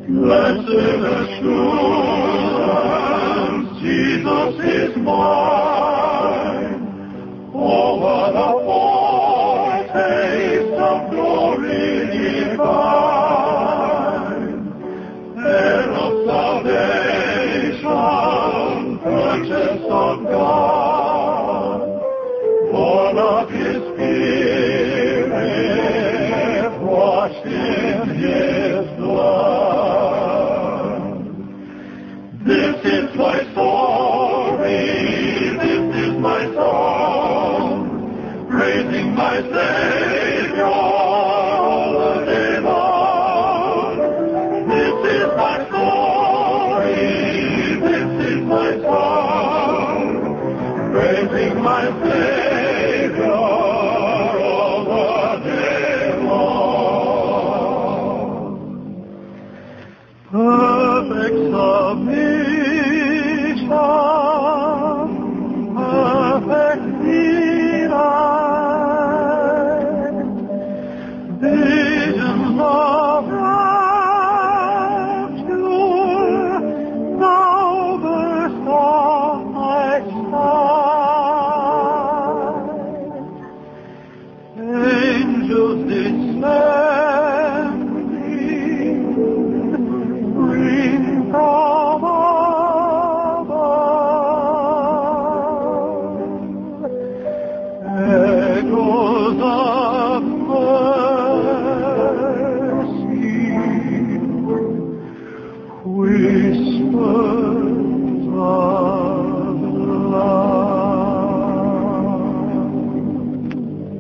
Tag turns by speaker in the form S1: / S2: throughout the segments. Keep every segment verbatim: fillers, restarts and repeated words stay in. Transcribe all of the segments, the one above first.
S1: Blessed assurance, Jesus is mine. Oh, what a foretaste of glory divine, heir of salvation, purchased of God, born of His Spirit, washed in His blood. This is my story, this is my song, praising my Savior all the day long. This is my story, this is my song, praising my Savior all the day long. Perfect submission, perfect delight, visions of rapture now burst on my sight. Angels descending, ring from above, echoes of mercy, whispers of love.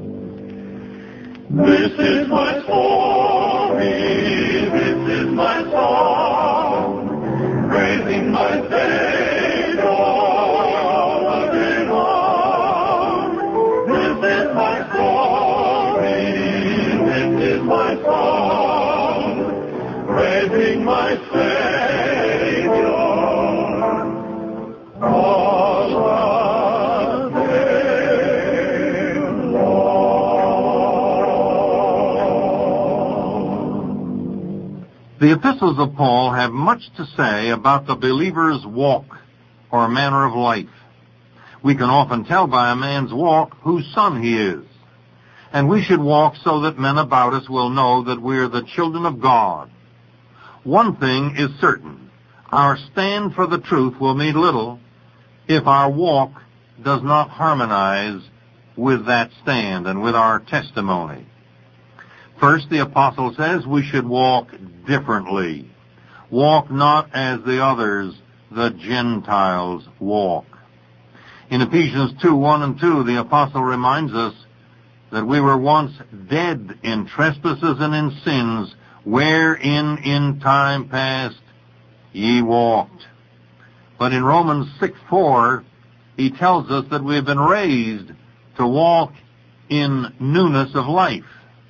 S1: This is my story, this is my song, praising my Savior all the day long. This is my story, this is my song, praising my Savior all the day long.
S2: The epistles of Paul have much to say about the believer's walk or manner of life. We can often tell by a man's walk whose son he is. And we should walk so that men about us will know that we are the children of God. One thing is certain. Our stand for the truth will mean little if our walk does not harmonize with that stand and with our testimony. First, the apostle says we should walk differently. Walk not as the others, the Gentiles, walk. In Ephesians two, one and two, the apostle reminds us that we were once dead in trespasses and in sins, wherein in time past ye walked. But in Romans six, four, he tells us that we have been raised to walk in newness of life.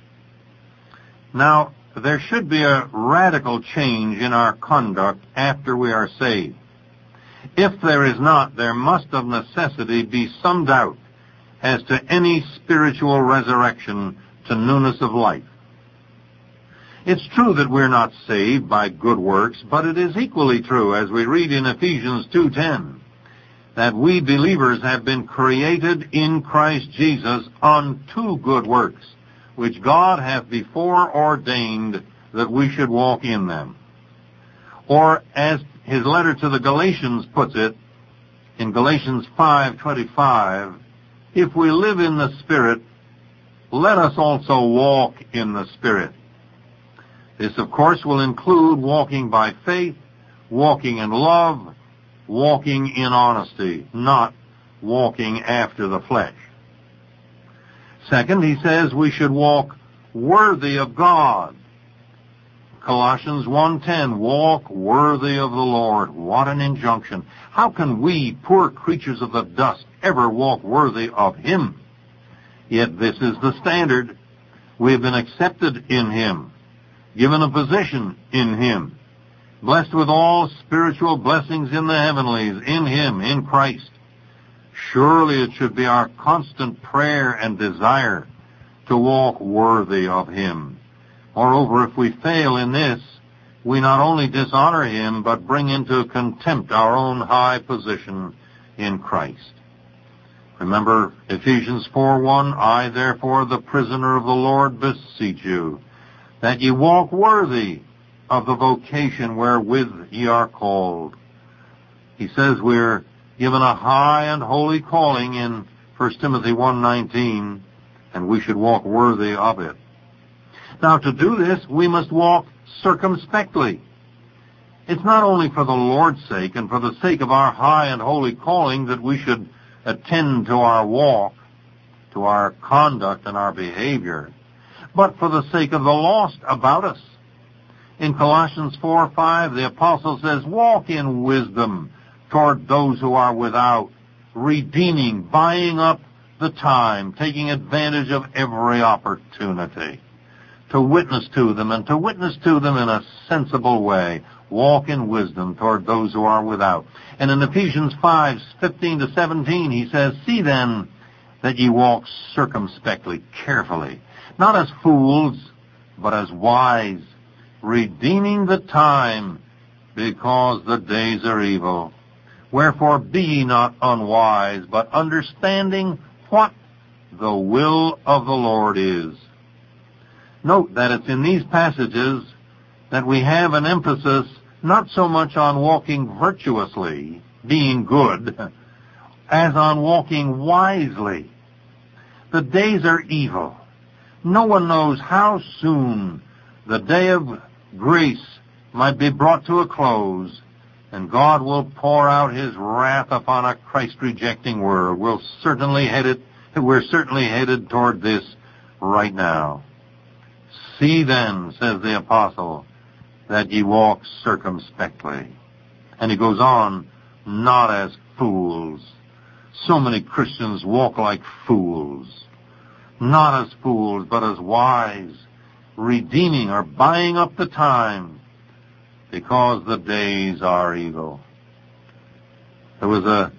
S2: Now, there should be a radical change in our conduct after we are saved. If there is not, there must of necessity be some doubt as to any spiritual resurrection to newness of life. It's true that we're not saved by good works, but it is equally true, as we read in Ephesians two ten, that we believers have been created in Christ Jesus unto good works, which God hath before ordained that we should walk in them. Or, as his letter to the Galatians puts it, in Galatians five twenty-five, if we live in the Spirit, let us also walk in the Spirit. This, of course, will include walking by faith, walking in love, walking in honesty, not walking after the flesh. Second, he says we should walk worthy of God. Colossians one ten, walk worthy of the Lord. What an injunction. How can we, poor creatures of the dust, ever walk worthy of Him? Yet this is the standard. We have been accepted in Him, given a position in Him, blessed with all spiritual blessings in the heavenlies, in Him, in Christ. Surely it should be our constant prayer and desire to walk worthy of Him. Moreover, if we fail in this, we not only dishonor him, but bring into contempt our own high position in Christ. Remember Ephesians four one, I therefore, the prisoner of the Lord, beseech you, that ye walk worthy of the vocation wherewith ye are called. He says we're given a high and holy calling in First Timothy one nineteen, and we should walk worthy of it. Now, to do this, we must walk circumspectly. It's not only for the Lord's sake and for the sake of our high and holy calling that we should attend to our walk, to our conduct and our behavior, but for the sake of the lost about us. In Colossians four five, the apostle says, walk in wisdom toward those who are without, redeeming, buying up the time, taking advantage of every opportunity to witness to them, and to witness to them in a sensible way. Walk in wisdom toward those who are without. And in Ephesians five fifteen to seventeen, he says, see then that ye walk circumspectly, carefully, not as fools, but as wise, redeeming the time, because the days are evil. Wherefore be ye not unwise, but understanding what the will of the Lord is. Note that it's in these passages that we have an emphasis not so much on walking virtuously, being good, as on walking wisely. The days are evil. No one knows how soon the day of grace might be brought to a close, and God will pour out his wrath upon a Christ-rejecting world. We'll certainly headed, we're certainly headed toward this right now. See then, says the apostle, that ye walk circumspectly. And he goes on, not as fools. So many Christians walk like fools. Not as fools, but as wise, redeeming or buying up the time, because the days are evil. There was a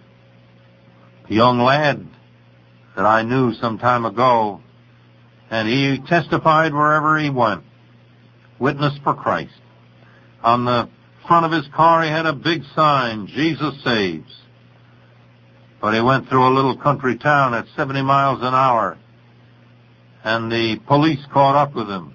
S2: young lad that I knew some time ago, and he testified wherever he went, witnessed for Christ. On the front of his car he had a big sign, Jesus Saves. But he went through a little country town at seventy miles an hour, and the police caught up with him.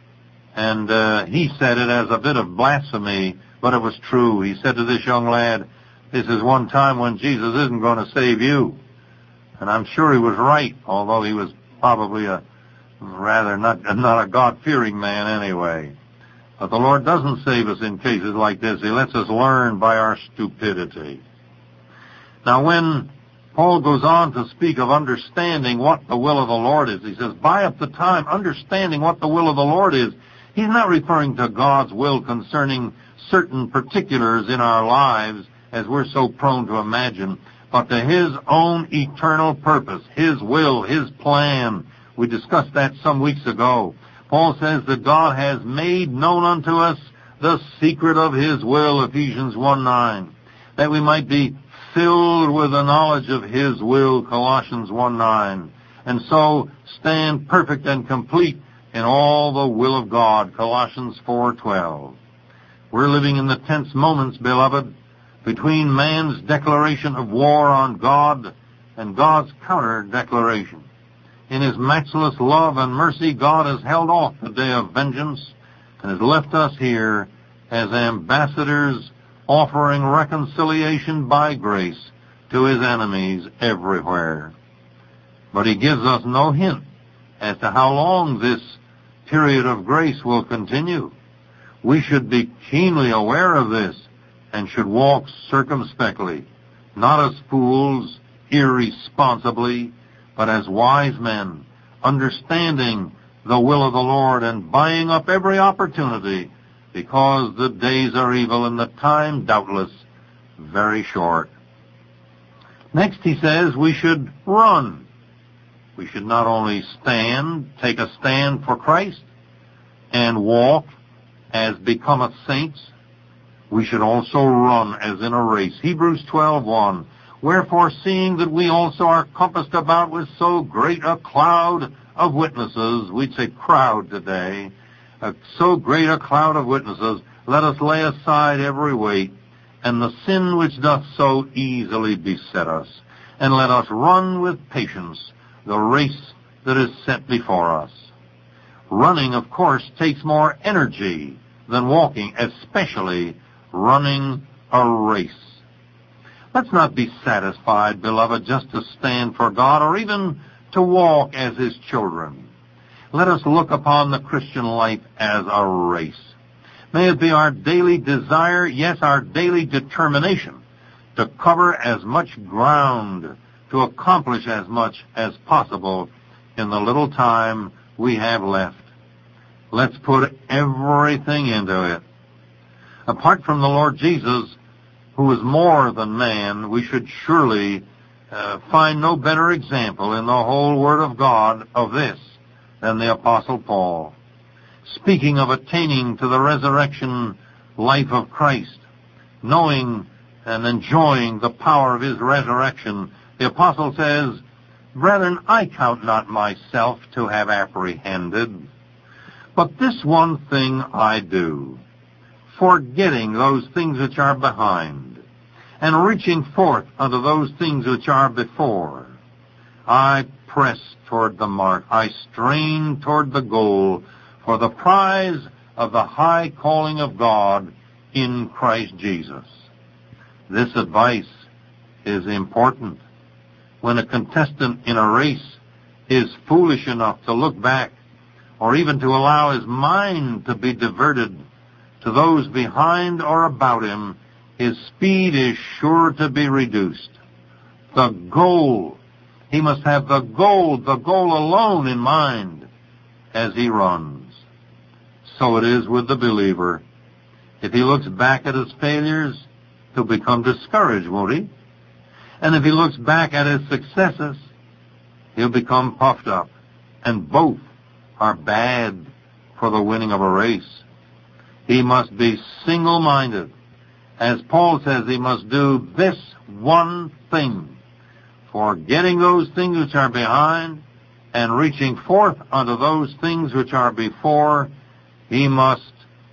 S2: And uh, he said it as a bit of blasphemy, but it was true. He said to this young lad, this is one time when Jesus isn't going to save you. And I'm sure he was right, although he was probably a rather not, not a God-fearing man anyway. But the Lord doesn't save us in cases like this. He lets us learn by our stupidity. Now, when Paul goes on to speak of understanding what the will of the Lord is, he says, buy up the time, understanding what the will of the Lord is. He's not referring to God's will concerning certain particulars in our lives, as we're so prone to imagine, but to his own eternal purpose, his will, his plan. We discussed that some weeks ago. Paul says that God has made known unto us the secret of his will, Ephesians one nine, that we might be filled with the knowledge of his will, Colossians one nine, and so stand perfect and complete in all the will of God, Colossians four twelve. We're living in the tense moments, beloved, between man's declaration of war on God and God's counter-declaration. In his matchless love and mercy, God has held off the day of vengeance and has left us here as ambassadors offering reconciliation by grace to his enemies everywhere. But he gives us no hint as to how long this period of grace will continue. We should be keenly aware of this and should walk circumspectly, not as fools, irresponsibly, but as wise men, understanding the will of the Lord and buying up every opportunity, because the days are evil and the time, doubtless, very short. Next, he says we should run. We should not only stand, take a stand for Christ, and walk as becometh saints, we should also run as in a race. Hebrews twelve one. Wherefore, seeing that we also are compassed about with so great a cloud of witnesses, we'd say crowd today, uh, so great a cloud of witnesses, let us lay aside every weight and the sin which doth so easily beset us, and let us run with patience the race that is set before us. Running, of course, takes more energy than walking, especially running a race. Let's not be satisfied, beloved, just to stand for God or even to walk as His children. Let us look upon the Christian life as a race. May it be our daily desire, yes, our daily determination, to cover as much ground, to accomplish as much as possible in the little time we have left. Let's put everything into it. Apart from the Lord Jesus, who is more than man, we should surely uh, find no better example in the whole Word of God of this than the Apostle Paul. Speaking of attaining to the resurrection life of Christ, knowing and enjoying the power of His resurrection, the Apostle says, "Brethren, I count not myself to have apprehended, but this one thing I do, forgetting those things which are behind, and reaching forth unto those things which are before, I press toward the mark, I strain toward the goal, for the prize of the high calling of God in Christ Jesus." This advice is important. When a contestant in a race is foolish enough to look back, or even to allow his mind to be diverted to those behind or about him, his speed is sure to be reduced. The goal, he must have the goal, the goal alone in mind as he runs. So it is with the believer. If he looks back at his failures, he'll become discouraged, won't he? And if he looks back at his successes, he'll become puffed up. And both are bad for the winning of a race. He must be single-minded. As Paul says, he must do this one thing, forgetting those things which are behind and reaching forth unto those things which are before. He must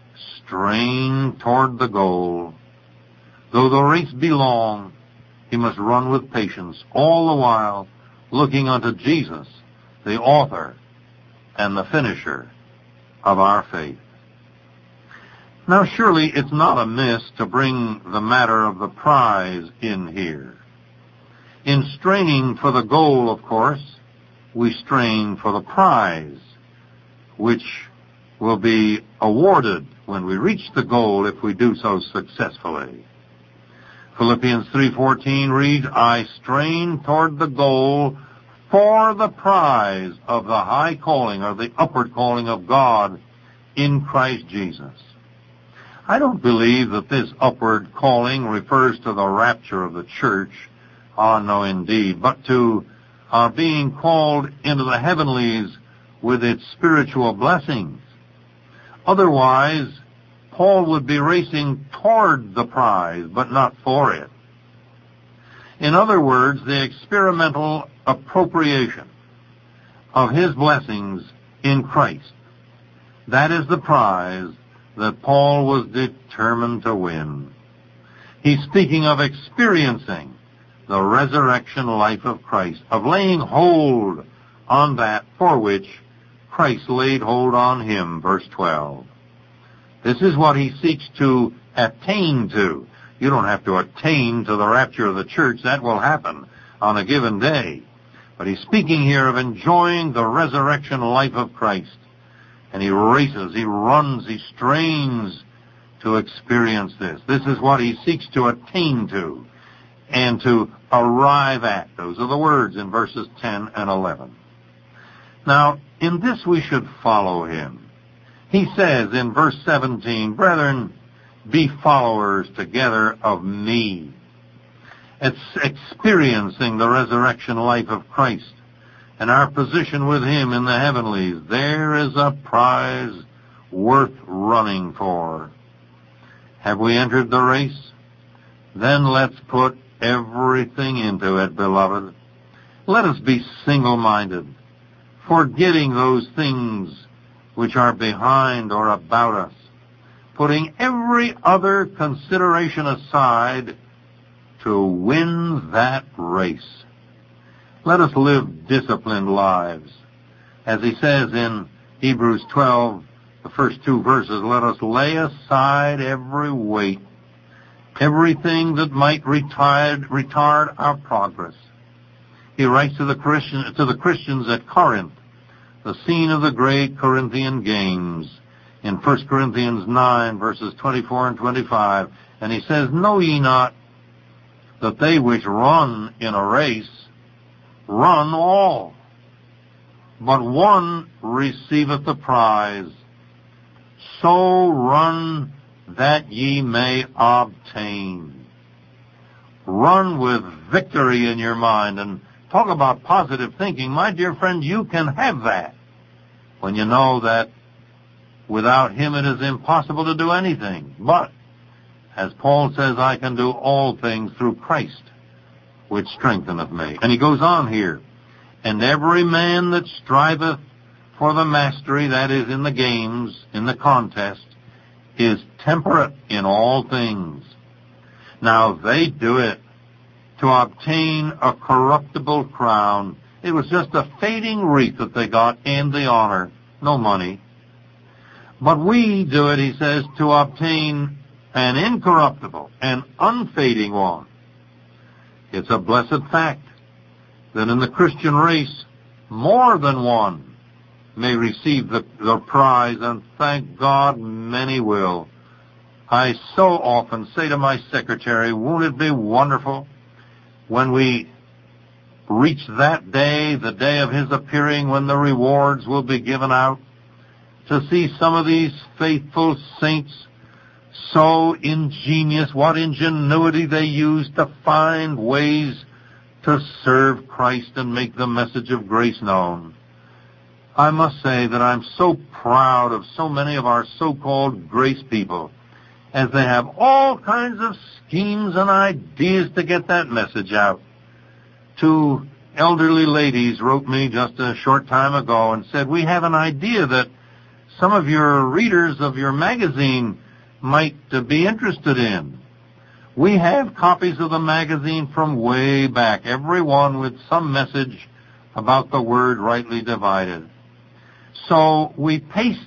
S2: strain toward the goal. Though the race be long, he must run with patience, all the while looking unto Jesus, the author and the finisher of our faith. Now surely it's not amiss to bring the matter of the prize in here. In straining for the goal, of course, we strain for the prize, which will be awarded when we reach the goal if we do so successfully. Philippians three fourteen reads, "I strain toward the goal for the prize of the high calling," or the upward calling of God in Christ Jesus. I don't believe that this upward calling refers to the rapture of the church. Ah, no, indeed, but to our being called into the heavenlies with its spiritual blessings. Otherwise, Paul would be racing toward the prize, but not for it. In other words, the experimental appropriation of his blessings in Christ. That is the prize that Paul was determined to win. He's speaking of experiencing the resurrection life of Christ, of laying hold on that for which Christ laid hold on him, verse twelve. This is what he seeks to attain to. You don't have to attain to the rapture of the church. That will happen on a given day. But he's speaking here of enjoying the resurrection life of Christ. And he races, he runs, he strains to experience this. This is what he seeks to attain to and to arrive at. Those are the words in verses ten and eleven. Now, in this we should follow him. He says in verse seventeen, "Brethren, be followers together of me." It's experiencing the resurrection life of Christ and our position with him in the heavenlies. There is a prize worth running for. Have we entered the race? Then let's put everything into it, beloved. Let us be single-minded, forgetting those things which are behind or about us. putting every other consideration aside to win that race. Let us live disciplined lives. As he says in Hebrews twelve, the first two verses, let us lay aside every weight, everything that might retard, retard our progress. He writes to the Christian, to the Christians at Corinth, the scene of the great Corinthian games, in First Corinthians nine, verses twenty-four and twenty-five, and he says, know ye not that they which run in a race run all, but one receiveth the prize. So run that ye may obtain. Run with victory in your mind. And talk about positive thinking. My dear friend, you can have that when you know that without him it is impossible to do anything. But, as Paul says, I can do all things through Christ, which strengtheneth me. And he goes on here, and every man that striveth for the mastery, that is, in the games, in the contest, is temperate in all things. Now, they do it to obtain a corruptible crown. It was just a fading wreath that they got and the honor, no money. But we do it, he says, to obtain an incorruptible and unfading one. It's a blessed fact that in the Christian race, more than one may receive the, the prize, and thank God many will. I so often say to my secretary, won't it be wonderful when we reach that day, the day of his appearing, when the rewards will be given out, to see some of these faithful saints so ingenious, what ingenuity they use to find ways to serve Christ and make the message of grace known. I must say that I'm so proud of so many of our so-called grace people, as they have all kinds of schemes and ideas to get that message out. Two elderly ladies wrote me just a short time ago and said, we have an idea that some of your readers of your magazine might uh, be interested in. We have copies of the magazine from way back, every one with some message about the word rightly divided. So we paste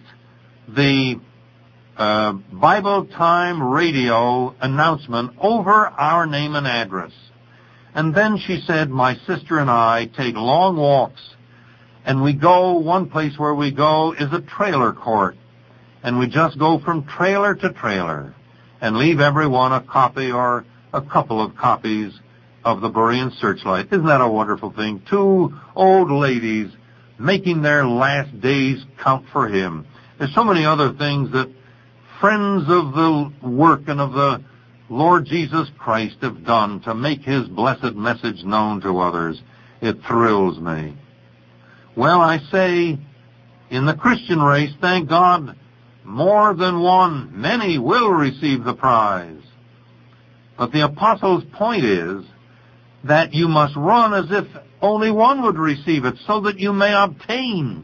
S2: the uh, Bible Time radio announcement over our name and address. And then she said, my sister and I take long walks, and we go, one place where we go is a trailer court. And we just go from trailer to trailer and leave everyone a copy or a couple of copies of the Berean Searchlight. Isn't that a wonderful thing? Two old ladies making their last days count for him. There's so many other things that friends of the work and of the Lord Jesus Christ have done to make his blessed message known to others. It thrills me. Well, I say, in the Christian race, thank God, more than one, many will receive the prize. But the apostle's point is that you must run as if only one would receive it, so that you may obtain.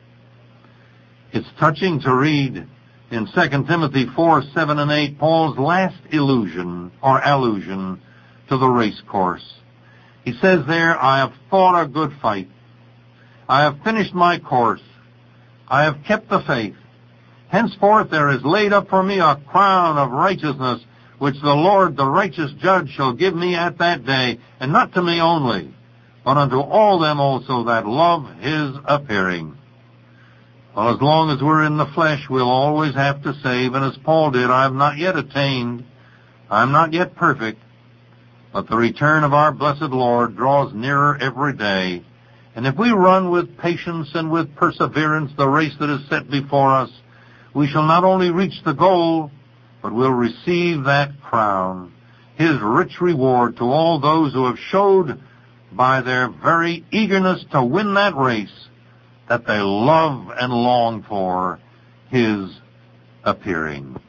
S2: It's touching to read in Second Timothy four, seven, and eight, Paul's last illusion or allusion to the race course. He says there, I have fought a good fight. I have finished my course. I have kept the faith. Henceforth there is laid up for me a crown of righteousness, which the Lord, the righteous judge, shall give me at that day, and not to me only, but unto all them also that love his appearing. Well, as long as we're in the flesh, we'll always have to say, even as Paul did, I have not yet attained, I am not yet perfect, but the return of our blessed Lord draws nearer every day. And if we run with patience and with perseverance the race that is set before us, we shall not only reach the goal, but we'll receive that crown, his rich reward to all those who have showed by their very eagerness to win that race that they love and long for his appearing.